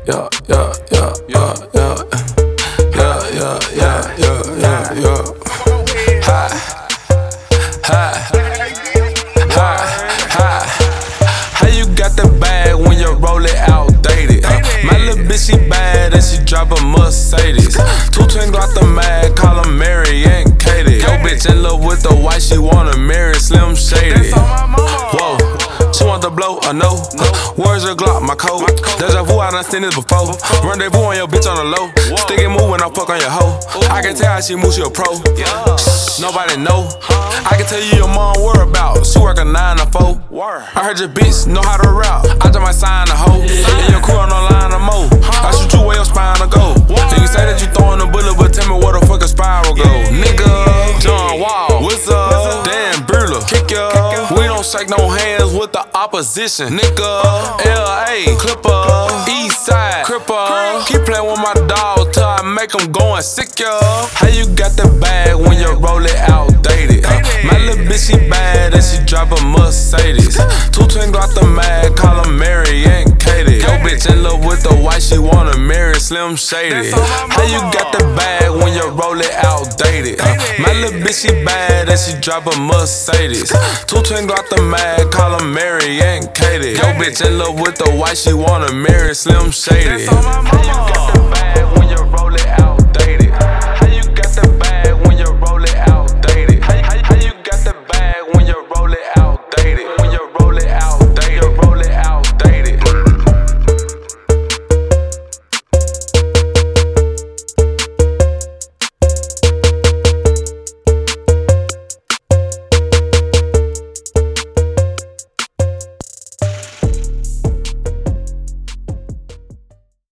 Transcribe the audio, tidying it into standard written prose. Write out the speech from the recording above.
yeah, yeah, yeah, yeah, yeah, yeah, yeah, yeah, yeah, yeah, yeah. Hi, hi, hi, hi. How you got the bag when you roll it outdated? My little bitch, she bad and she drive a Mercedes. Two twin got the mag, call her Mary and Katie. Yo, bitch in love with the white, she wanna marry Slim Shady. Whoa, she want the blow, I know. Where's your Glock, my code? Deja vu, I done seen this before. Rendezvous on your bitch on the low. Stick and move when I fuck on your hoe. I can tell how she moves, she a pro. Nobody know. I can tell you your mom whereabouts. She work a 9 to 4. I heard your bitch know how to rap. I just might sign a hoe. And your crew on the line of mo. I shoot you where your spine to go. Then you say that you throwing a bullet, but tell me where the fuck a spiral go. Nigga, John Wall, what's up? Dan Brula, kick ya. We don't shake no hands with the opposition. Nigga, LA, Clipper, Eastside, Cripper. Keep playing with my dog till I make him go and sick ya. How you got the bag when you roll it outdated? My little bitch, she bad and she drive a Mercedes. Two twin got the mag, call her Mary and Katie. Yo, bitch in love with the white, she wanna marry Slim Shady. How you got the bag when you roll it outdated? My little bitch, she bad and she drive a Mercedes. Two twin got the mag, call her Mary and Katie. Yo, bitch in love with the white, she wanna marry Slim Shady.